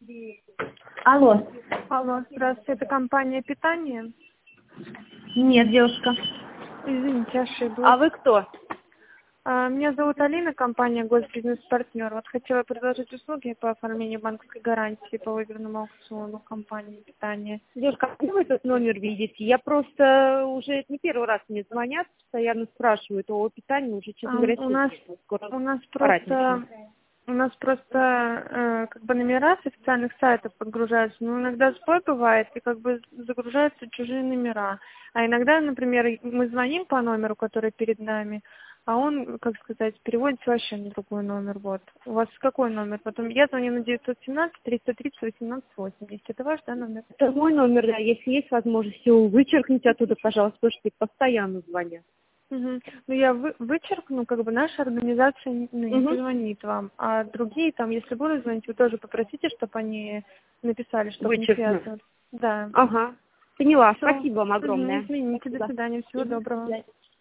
Алло. Алло, здравствуйте, это компания питания? Нет, девушка. Извините, ошиблась. А вы кто? Меня зовут Алина, компания «Госбизнес-партнер». Вот хотела предложить услуги по оформлению банковской гарантии по выигранному аукциону компании питания. Девушка, а где вы этот номер видите? Я просто уже не первый раз мне звонят, постоянно спрашивают о питании, уже, честно говоря, У нас скоро просто начнем. как бы номера с официальных сайтов подгружаются, но иногда сбой бывает, и как бы загружаются чужие номера. А иногда, например, мы звоним по номеру, который перед нами, а он, как сказать, переводится вообще на другой номер. Вот. У вас какой номер? Потом я звоню на 917-330-1880. Это ваш, да, номер? Это мой номер, да. Если есть возможность, все вычеркните оттуда, пожалуйста, потому что постоянно звонят. Угу. Ну, я вычеркну, как бы наша организация не позвонит вам. А другие там, если будут звонить, вы тоже попросите, чтобы они написали, чтобы не Вычеркну. связываться. Да. Ага. Поняла. Всё. Спасибо вам огромное. Извините, Спасибо. до свидания, всего доброго. До свидания.